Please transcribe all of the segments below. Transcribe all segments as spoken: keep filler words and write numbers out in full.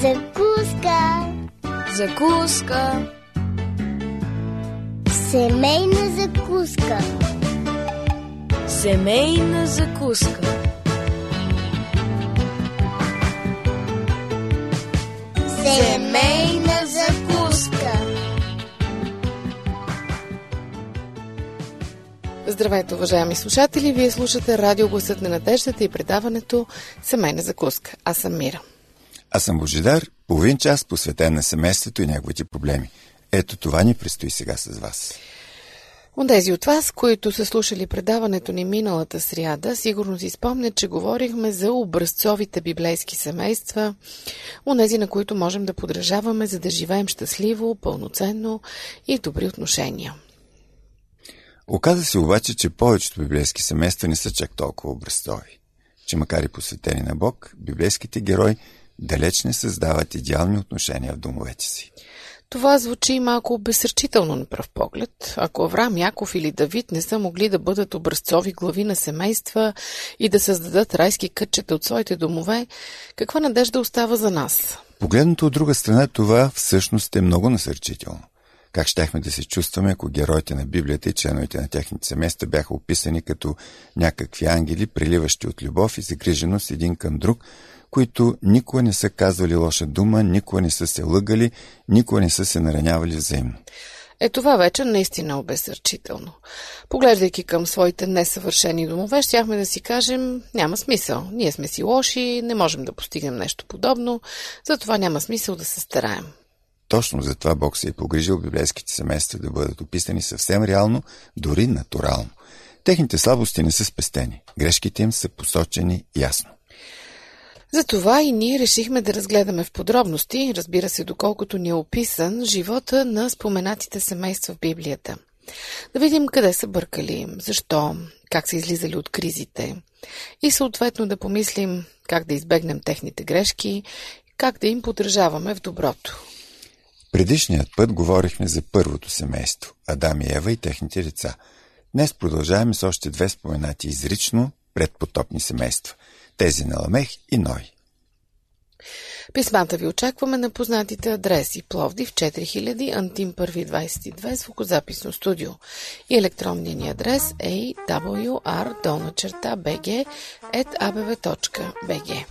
Закуска. Закуска. Семейна закуска. Семейна закуска. Семейна закуска. Здравейте, уважаеми слушатели! Вие слушате Радио Гласът на надеждата и предаването Семейна закуска. Аз съм Мира. Аз съм Божидар, половин час посветен на семейството и неговите проблеми. Ето това ни предстои сега с вас. Онези от вас, които са слушали предаването ни миналата сряда, сигурно си спомнят, че говорихме за образцовите библейски семейства, онези, на които можем да подражаваме, за да живеем щастливо, пълноценно и в добри отношения. Оказа се обаче, че повечето библейски семейства не са чак толкова образцови. Че макар и посветени на Бог, библейските герои далеч не създават идеални отношения в домовете си. Това звучи малко обезсърчително на пръв поглед. Ако Авраам, Яков или Давид не са могли да бъдат образцови глави на семейства и да създадат райски кътчета от своите домове, каква надежда остава за нас? Погледнато от друга страна, това всъщност е много насърчително. Как щяхме да се чувстваме, ако героите на Библията и членовете на техните семейства бяха описани като някакви ангели, преливащи от любов и загриженост един към друг, които никога не са казвали лоша дума, никога не са се лъгали, никога не са се наранявали взаимно. Е, това вече наистина обезсърчително. Поглеждайки към своите несъвършени домове, щяхме да си кажем, няма смисъл. Ние сме си лоши, не можем да постигнем нещо подобно, затова няма смисъл да се стараем. Точно за това Бог се е погрижил библейските семейства да бъдат описани съвсем реално, дори натурално. Техните слабости не са спестени, грешките им са посочени ясно. Затова и ние решихме да разгледаме в подробности, разбира се, доколкото ни е описан, живота на споменатите семейства в Библията. Да видим къде са бъркали, защо, как са излизали от кризите и съответно да помислим как да избегнем техните грешки, как да им подражаваме в доброто. Предишният път говорихме за първото семейство – Адам и Ева и техните деца. Днес продължаваме с още две споменати изрично предпотопни семейства – тези на Ламех и Ной. Писмата ви очакваме на познатите адреси: Пловдив четири хиляди, Антим първи двадесет и две, звукозаписно студио, и електронният ни адрес е ей дабъл ю ар долна черта би джи ет а бе ве точка би джи.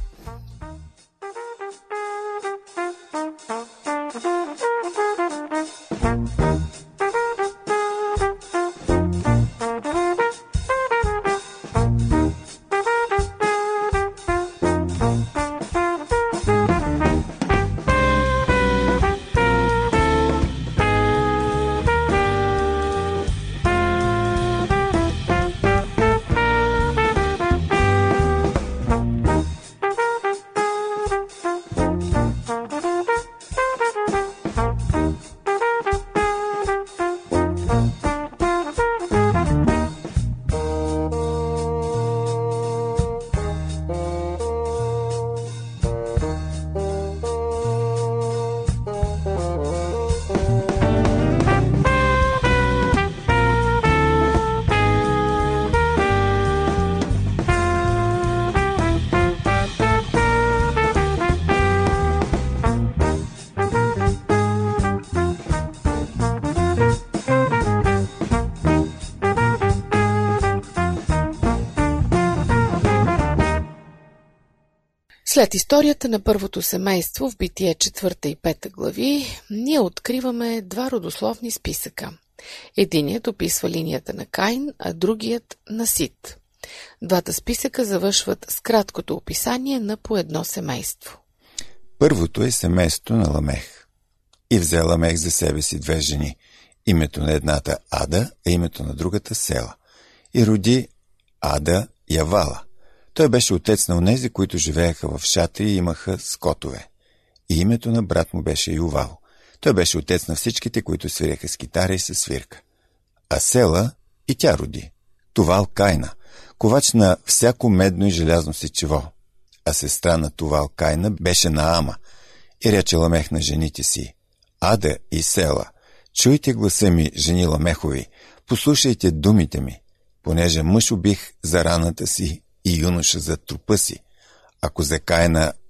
След историята на първото семейство в Битие четвърта и пета глави, ние откриваме два родословни списъка. Единият описва линията на Каин, а другият на Сит. Двата списъка завършват с краткото описание на по едно семейство. Първото е семейството на Ламех. И взе Ламех за себе си две жени. Името на едната Ада, а името на другата Села. И роди Ада Явала. Той беше отец на онези, които живееха в шатри и имаха скотове. И името на брат му беше Ювал. Той беше отец на всичките, които свиреха с китара и със свирка. А Села и тя роди Тувал Кайна, ковач на всяко медно и желязно сечиво. А сестра на Тувал Кайна беше Наама. И рече Ламех на жените си: Ада и Села, чуйте гласа ми, жени Ламехови, послушайте думите ми, понеже мъж убих за раната си и юноша за трупа си. Ако за Кайна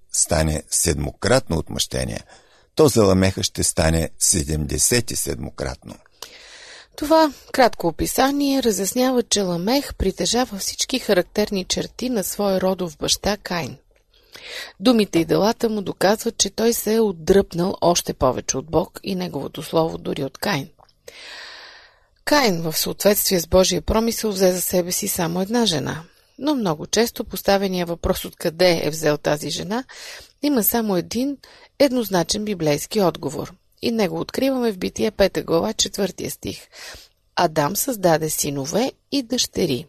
стане седмократно отмъщение, то за Ламеха ще стане седемдесет и седмократно. Това кратко описание разяснява, че Ламех притежава всички характерни черти на своя родов баща Каин. Думите и делата му доказват, че той се е отдръпнал още повече от Бог и неговото слово дори от Каин. Каин, в съответствие с Божия промисъл, взе за себе си само една жена, но много често поставения въпрос откъде е взел тази жена има само един еднозначен библейски отговор. И него откриваме в Битие пета глава, четвъртия стих. Адам създаде синове и дъщери.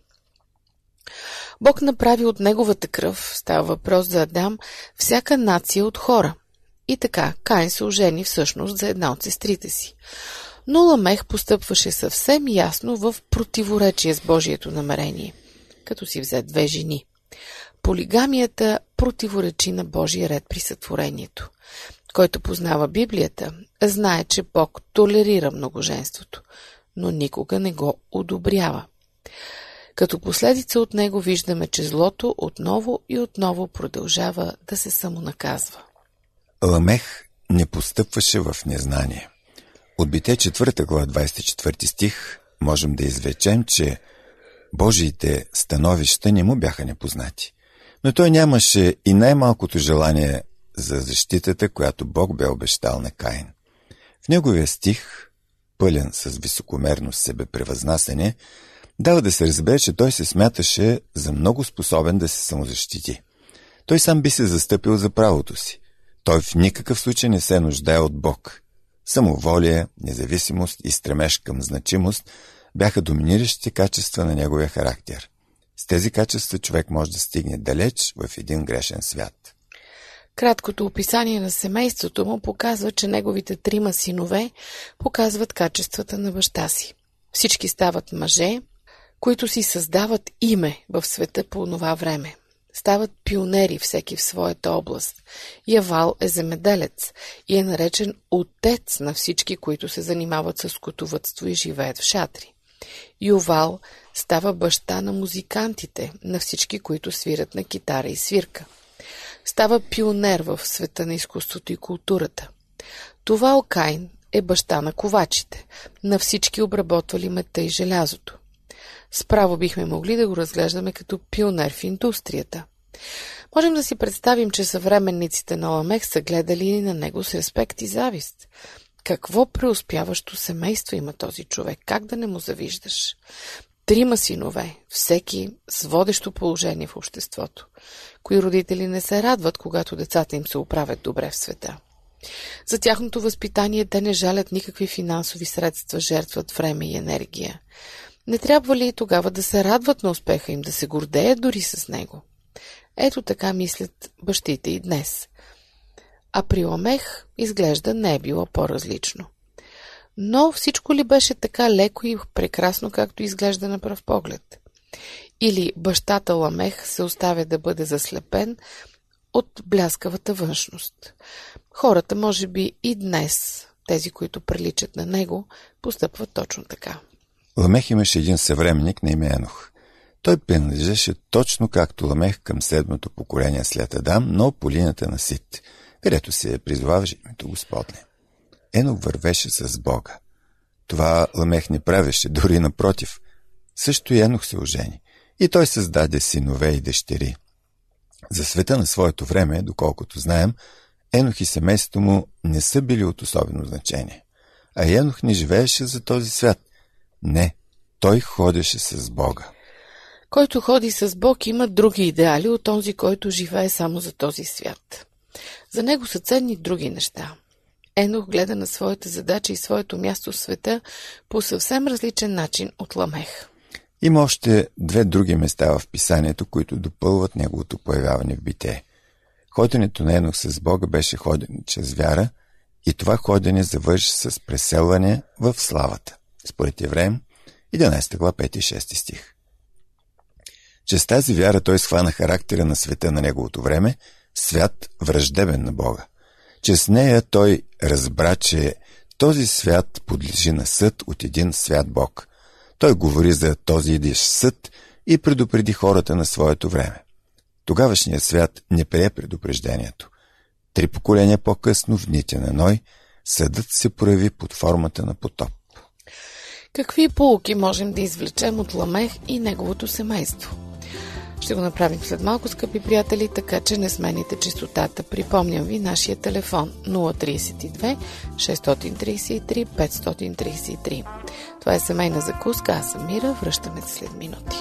Бог направи от неговата кръв, става въпрос за Адам, всяка нация от хора. И така, Каин се ожени всъщност за една от сестрите си. Но Ламех постъпваше съвсем ясно в противоречие с Божието намерение, като си взе две жени. Полигамията противоречи на Божия ред при сътворението. Който познава Библията, знае, че Бог толерира многоженството, но никога не го одобрява. Като последица от него виждаме, че злото отново и отново продължава да се самонаказва. Ламех не постъпваше в незнание. От Битие четвърта глава, двадесет и четвърти стих, можем да извлечем, че Божиите становища не му бяха непознати. Но той нямаше и най-малкото желание за защитата, която Бог бе обещал на Каин. В неговия стих, пълен с високомерно себепревъзнасяне, дава да се разбере, че той се смяташе за много способен да се самозащити. Той сам би се застъпил за правото си. Той в никакъв случай не се нуждае от Бог. Самоволие, независимост и стремеж към значимост бяха доминиращите качества на неговия характер. С тези качества човек може да стигне далеч в един грешен свят. Краткото описание на семейството му показва, че неговите трима синове показват качествата на баща си. Всички стават мъже, които си създават име в света по онова време. Стават пионери всеки в своята област. Явал е земеделец и е наречен отец на всички, които се занимават с скотовъдство и живеят в шатри. Ювал става баща на музикантите, на всички, които свират на китара и свирка. Става пионер в света на изкуството и културата. Тувал Каин е баща на ковачите, на всички обработвали мета и желязото. Справо бихме могли да го разглеждаме като пионер в индустрията. Можем да си представим, че съвременниците на Ламех са гледали на него с респект и завист. Какво преуспяващо семейство има този човек? Как да не му завиждаш? Трима синове, всеки с водещо положение в обществото. Кои родители не се радват, когато децата им се оправят добре в света? За тяхното възпитание те не жалят никакви финансови средства, жертват време и енергия. Не трябва ли и тогава да се радват на успеха им, да се гордеят дори с него? Ето така мислят бащите и днес. А при Ламех изглежда не е било по-различно. Но всичко ли беше така леко и прекрасно, както изглежда на пръв поглед? Или бащата Ламех се оставя да бъде заслепен от бляскавата външност? Хората, може би и днес, тези, които приличат на него, постъпват точно така. Ламех имаше един съвременник на име Енох. Той принадлежеше точно както Ламех към седмото поколение след Адам, но по линията на Сит, където се призоваваше името Господне. Енох вървеше с Бога. Това Ламех не правеше, дори напротив. Също и Енох се ожени. И той създаде синове и дъщери. За света на своето време, доколкото знаем, Енох и семейството му не са били от особено значение. А Енох не живееше за този свят. Не, той ходеше с Бога. Който ходи с Бог има други идеали от този, който живее само за този свят. За него са ценни други неща. Енох гледа на своята задача и своето място в света по съвсем различен начин от Ламех. Има още две други места в писанието, които допълват неговото появяване в Битие. Ходенето на Енох с Бога беше ходене чрез вяра и това ходене завърши с преселване в славата. Според Евреям, единадесета глава, пети и шести стих. Чрез тази вяра той схвана характера на света на неговото време, свят враждебен на Бога. Чрез нея той разбра, че този свят подлежи на съд от един свят Бог. Той говори за този идещ съд и предупреди хората на своето време. Тогавашният свят не прие предупреждението. Три поколения по-късно, в дните на Ной, съдът се прояви под формата на потоп. Какви поуки можем да извлечем от Ламех и неговото семейство? Ще го направим след малко, скъпи приятели, така че не смените честотата. Припомням ви нашия телефон нула три две шест три три пет три три. Това е семейна закуска, аз съм Мира, връщаме се след минути.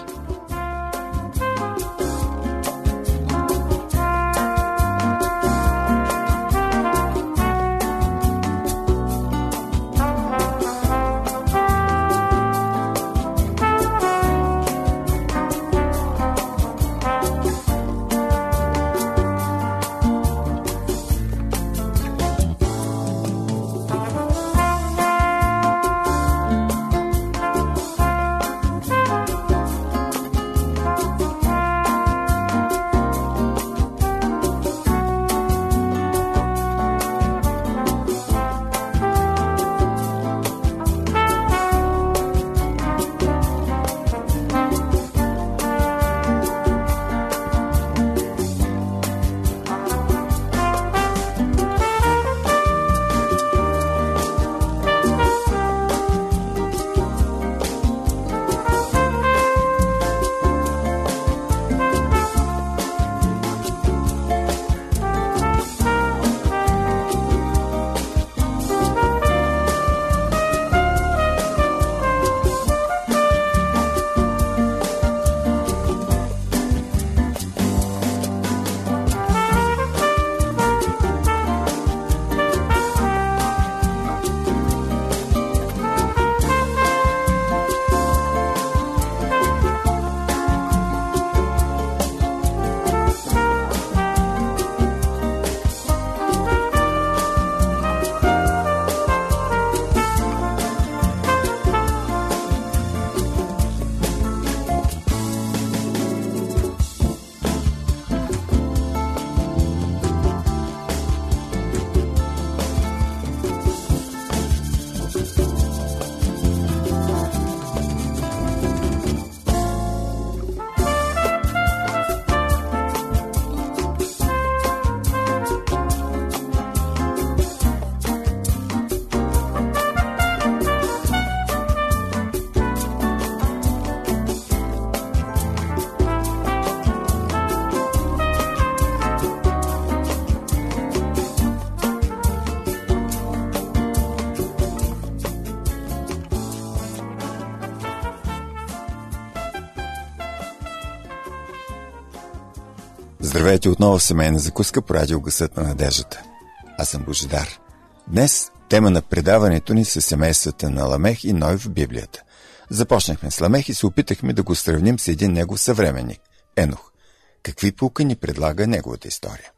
Здравейте отново в семейна закуска по радио Гласът на надеждата. Аз съм Божидар. Днес тема на предаването ни са семействата на Ламех и Ной в Библията. Започнахме с Ламех и се опитахме да го сравним с един негов съвременник – Енох. Какви поуки ни предлага неговата история?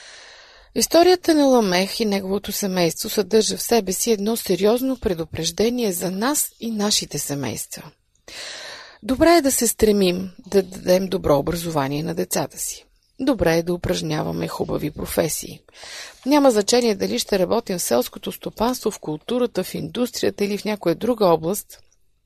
Историята на Ламех и неговото семейство съдържа в себе си едно сериозно предупреждение за нас и нашите семейства. Добре е да се стремим да дадем добро образование на децата си. Добре е да упражняваме хубави професии. Няма значение дали ще работим в селското стопанство, в културата, в индустрията или в някоя друга област.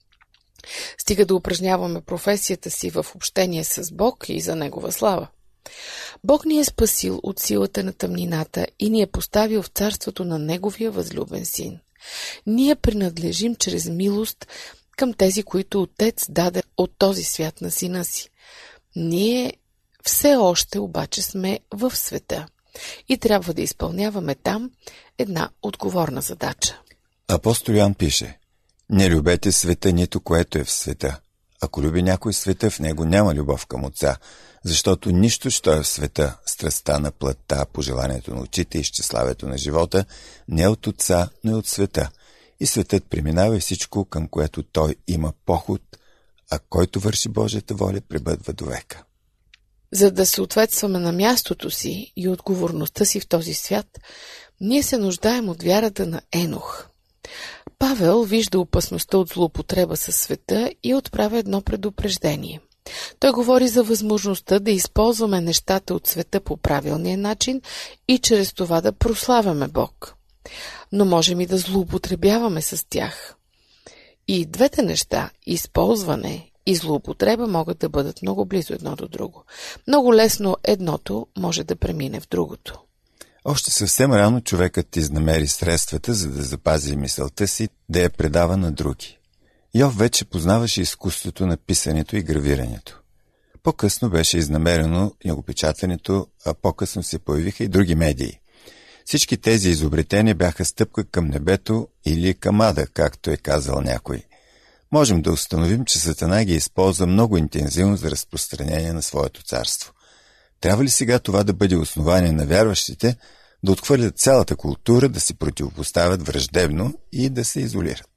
Стига да упражняваме професията си в общение с Бог и за Негова слава. Бог ни е спасил от силата на тъмнината и ни е поставил в царството на Неговия възлюбен син. Ние принадлежим чрез милост към тези, които Отец даде от този свят на сина си. Ние все още обаче сме в света и трябва да изпълняваме там една отговорна задача. Апостол Йоан пише: не любете света, нито което е в света. Ако люби някой света, в него няма любов към Отца, защото нищо, що е в света, страстта на плътта, пожеланието на очите и изчиславието на живота, не е от Отца, но е от света. И светът преминава и всичко, към което той има поход, а който върши Божията воля, пребъдва до века. За да съответстваме на мястото си и отговорността си в този свят, ние се нуждаем от вярата на Енох. Павел вижда опасността от злоупотреба със света и отправя едно предупреждение. Той говори за възможността да използваме нещата от света по правилния начин и чрез това да прославяме Бог. Но можем и да злоупотребяваме с тях. И двете неща, използване и злоупотреба, могат да бъдат много близо едно до друго. Много лесно едното може да премине в другото. Още съвсем рано човекът изнамери средствата, за да запази мисълта си, да я предава на други. Йов вече познаваше изкуството на писането и гравирането. По-късно беше изнамерено книгопечатането, а по-късно се появиха и други медии. Всички тези изобретения бяха стъпка към небето или към ада, както е казал някой. Можем да установим, че Сатана ги използва много интензивно за разпространение на своето царство. Трябва ли сега това да бъде основание на вярващите да отхвърлят цялата култура, да се противопоставят враждебно и да се изолират?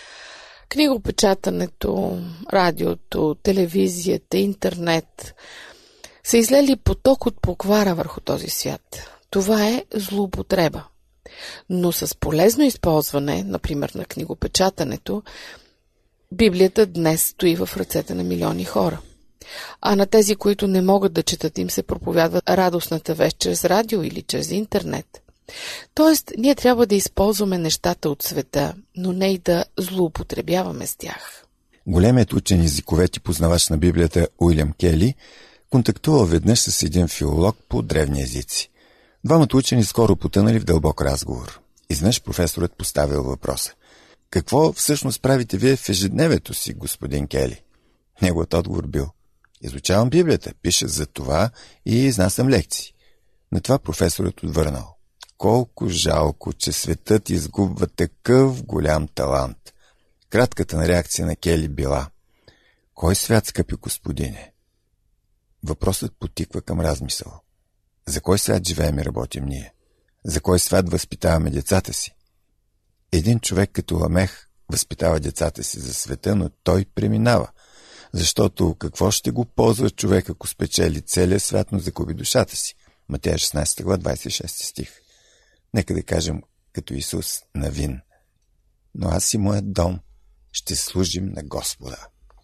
Книгопечатането, радиото, телевизията, интернет са излели поток от поквара върху този свят. Това е злоупотреба. Но с полезно използване, например на книгопечатането, Библията днес стои в ръцете на милиони хора. А на тези, които не могат да четат, им се проповядва радостната вест чрез радио или чрез интернет. Тоест, ние трябва да използваме нещата от света, но не и да злоупотребяваме с тях. Големият учен езиковед и познавач на Библията Уилям Кели контактувал веднъж с един филолог по древни езици. Двамата учени скоро потънали в дълбок разговор. Изнъж професорът поставил въпроса: какво всъщност правите вие в ежедневието си, господин Кели? Неговият отговор бил: изучавам Библията, пиша за това и изнасям лекции. На това професорът отвърнал: колко жалко, че светът изгубва такъв голям талант. Кратката на реакция на Кели била: кой свят, скъпи господине? Въпросът потиква към размисъл. За кой свят живеем и работим ние? За кой свят възпитаваме децата си? Един човек като Ламех възпитава децата си за света, но той преминава. Защото какво ще го ползва човек, ако спечели целия свят, но загуби душата си? Матея шестнадесета глава, двадесет и шести стих. Нека да кажем като Исус навин: но аз и моят дом ще служим на Господа.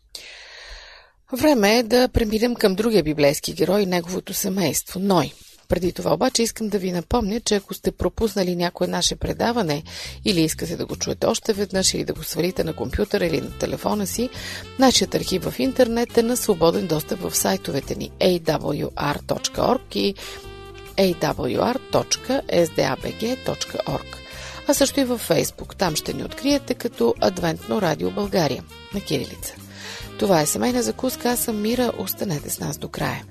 Време е да преминем към другия библейски герой и неговото семейство – Ной. Преди това обаче искам да ви напомня, че ако сте пропуснали някое наше предаване или искате да го чуете още веднъж или да го свалите на компютъра или на телефона си, нашият архив в интернет е на свободен достъп в сайтовете ни ей дабъл ю ар точка орг и ей дабъл ю ар точка ес ди ей би джи точка орг, а също и във Фейсбук. Там ще ни откриете като Адвентно радио България на кирилица. Това е семейна закуска, аз съм Мира, останете с нас до края.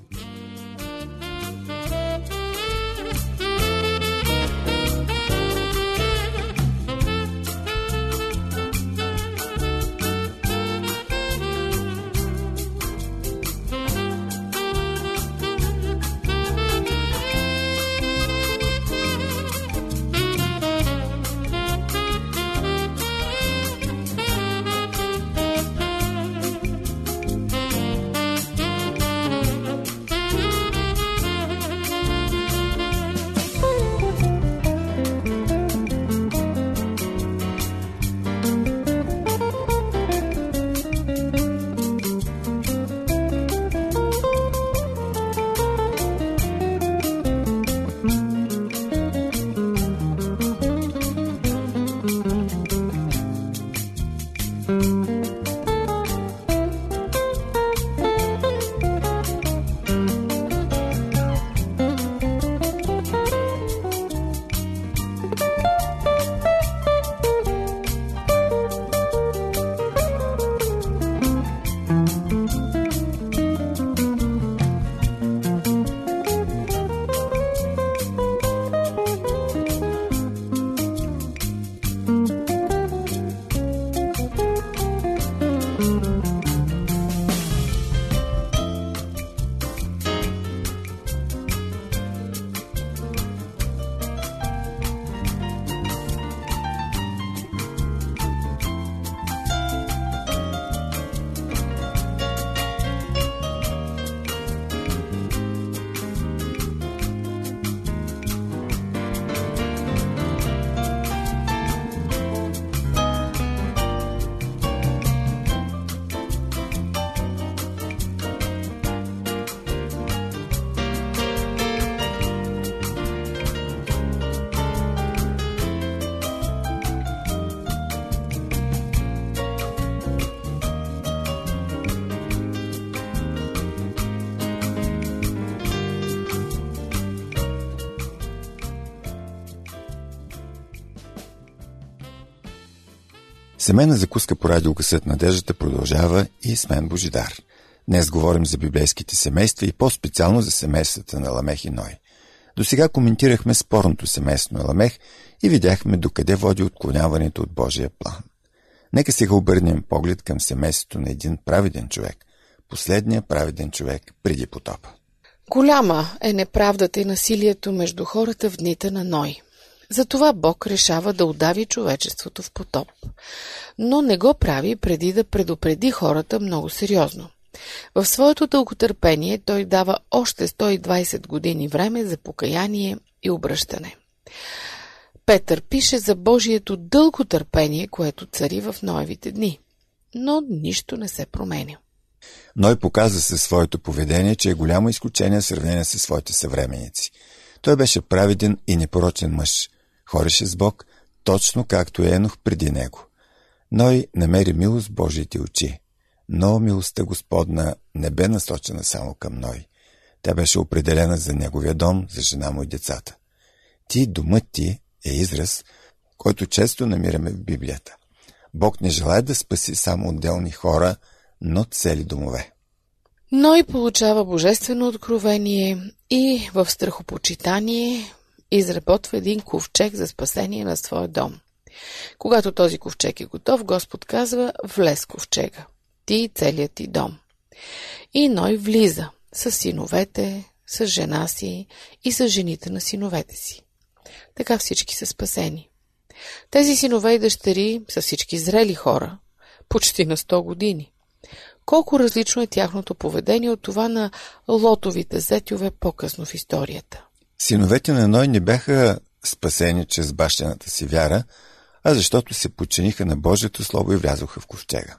Семейна закуска по радио Късът надеждата продължава и с мен Божидар. Днес говорим за библейските семейства и по-специално за семействата на Ламех и Ной. До сега коментирахме спорното семейство на Ламех и видяхме докъде води отклоняването от Божия план. Нека сега обърнем поглед към семейството на един праведен човек, последния праведен човек преди потопа. Голяма е неправдата и насилието между хората в дните на Ной. Затова Бог решава да удави човечеството в потоп. Но не го прави преди да предупреди хората много сериозно. В своето дълготърпение той дава още сто и двайсет години време за покаяние и обръщане. Петър пише за Божието дълго търпение, което цари в Ноевите дни. Но нищо не се променя. Ной показа със своето поведение, че е голямо изключение в сравнение със своите съвременици. Той беше праведен и непорочен мъж. Хореше с Бог, точно както е Енох преди него. Ной намери милост в Божиите очи, но милостта Господна не бе насочена само към Ной. Тя беше определена за неговия дом, за жена му и децата. Ти, домът ти, е израз, който често намираме в Библията. Бог не желае да спаси само отделни хора, но цели домове. Ной получава божествено откровение и в страхопочитание изработва един ковчег за спасение на своя дом. Когато този ковчег е готов, Господ казва: влез ковчега, ти и целият ти дом. И Ной влиза с синовете, с жена си и с жените на синовете си. Така всички са спасени. Тези синове и дъщери са всички зрели хора, почти на сто години. Колко различно е тяхното поведение от това на лотовите зетьове по-късно в историята. Синовете на Ной не бяха спасени чрез бащината си вяра, а защото се подчиниха на Божието слово и влязоха в ковчега.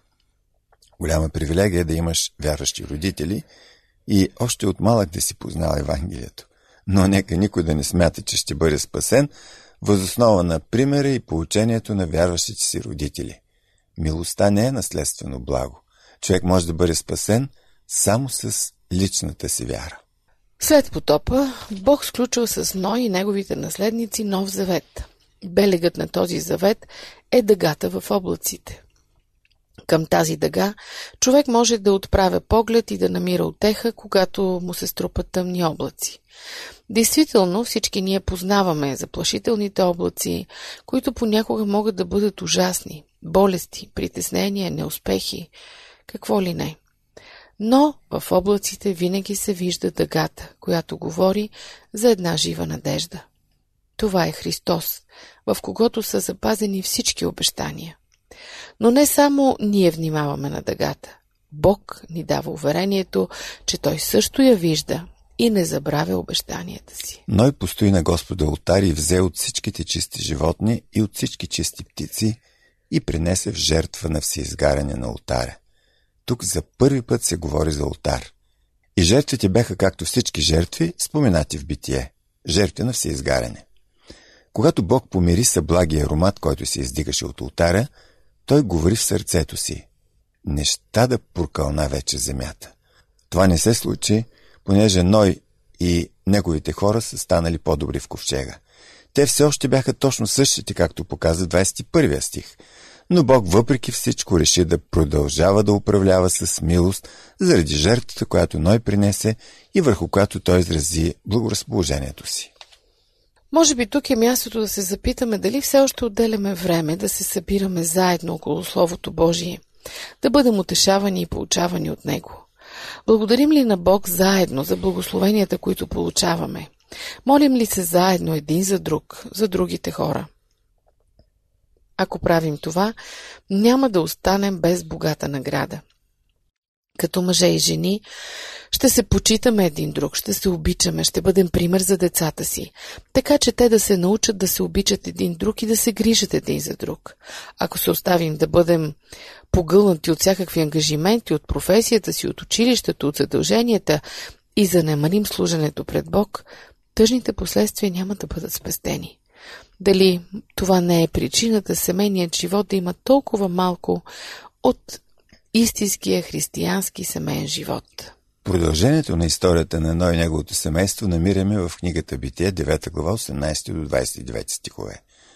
Голяма привилегия е да имаш вярващи родители и още от малък да си познал Евангелието. Но нека никой да не смята, че ще бъде спасен въз основа на примера и поучението на вярващите си родители. Милостта не е наследствено благо. Човек може да бъде спасен само с личната си вяра. След потопа, Бог сключил с Ной и неговите наследници нов завет. Белегът на този завет е дъгата в облаците. Към тази дъга човек може да отправя поглед и да намира утеха, когато му се струпат тъмни облаци. Действително, всички ние познаваме заплашителните облаци, които понякога могат да бъдат ужасни. Болести, притеснения, неуспехи, какво ли не. Но в облаците винаги се вижда дъгата, която говори за една жива надежда. Това е Христос, в когото са запазени всички обещания. Но не само ние внимаваме на дъгата. Бог ни дава уверението, че Той също я вижда и не забравя обещанията си. Ной постои на Господа олтар и взе от всичките чисти животни и от всички чисти птици и принесе в жертва на всеизгаряне на олтаря. Тук за първи път се говори за олтар. И жертвите бяха, както всички жертви, споменати в Битие. Жертви на всеизгаряне. Когато Бог помириса благия аромат, който се издигаше от олтаря, Той говори в сърцето си: неща да прокълна вече земята. Това не се случи, понеже Ной и неговите хора са станали по-добри в ковчега. Те все още бяха точно същите, както показва двайсет и първи стих. Но Бог въпреки всичко реши да продължава да управлява с милост заради жертвата, която Ной принесе и върху която той изрази благоразположението си. Може би тук е мястото да се запитаме дали все още отделяме време да се събираме заедно около Словото Божие, да бъдем утешавани и получавани от Него. Благодарим ли на Бог заедно за благословенията, които получаваме? Молим ли се заедно един за друг, за другите хора? Ако правим това, няма да останем без богата награда. Като мъже и жени, ще се почитаме един друг, ще се обичаме, ще бъдем пример за децата си, така че те да се научат да се обичат един друг и да се грижат един за друг. Ако се оставим да бъдем погълнати от всякакви ангажименти, от професията си, от училището, от задълженията и занемарим служенето пред Бог, тъжните последствия няма да бъдат спестени. Дали това не е причината семейният живот да има толкова малко от истинския християнски семейен живот? Продължението на историята на Ной и неговото семейство намираме в книгата Битие, девета глава, осемнайсети до двайсет и девети стихове.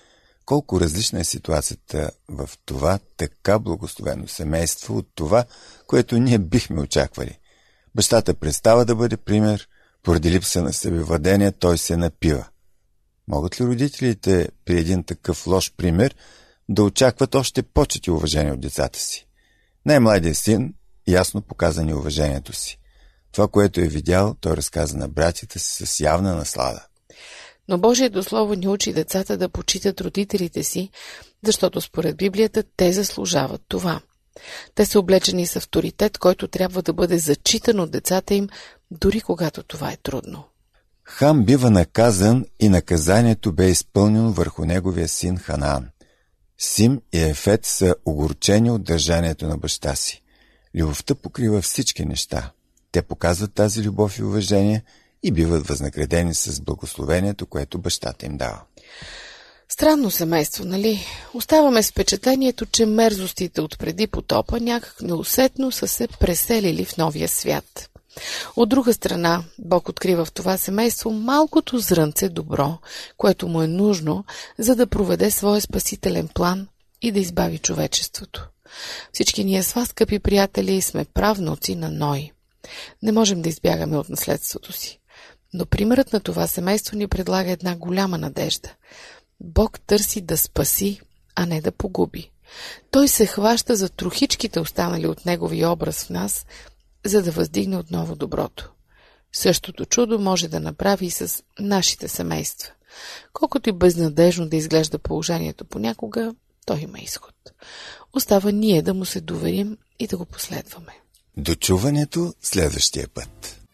колко различна е ситуацията в това така благословено семейство от това, което ние бихме очаквали. Бащата престава да бъде пример, поради липса на себевладение той се напива. Могат ли родителите при един такъв лош пример да очакват още почет и уважение от децата си? Най-младият син ясно показа неуважението си. Това, което е видял, той разказа на братята си с явна наслада. Но Божието Слово ни учи децата да почитат родителите си, защото според Библията те заслужават това. Те са облечени с авторитет, който трябва да бъде зачитан от децата им, дори когато това е трудно. Хам бива наказан и наказанието бе изпълнено върху неговия син Ханаан. Сим и Ефет са огорчени от държанието на баща си. Любовта покрива всички неща. Те показват тази любов и уважение и биват възнаградени с благословението, което бащата им дава. Странно семейство, нали? Оставаме с впечатлението, че мерзостите от преди потопа някак неусетно са се преселили в новия свят. От друга страна, Бог открива в това семейство малкото зрънце добро, което му е нужно, за да проведе своя спасителен план и да избави човечеството. Всички ние с вас, скъпи приятели, сме правнуци на Ной. Не можем да избягаме от наследството си. Но примерът на това семейство ни предлага една голяма надежда. Бог търси да спаси, а не да погуби. Той се хваща за трохичките, останали от неговия образ в нас, за да въздигне отново доброто. Същото чудо може да направи и с нашите семейства. Колкото и безнадежно да изглежда положението понякога, той има изход. Остава ние да му се доверим и да го последваме. До чуването следващия път.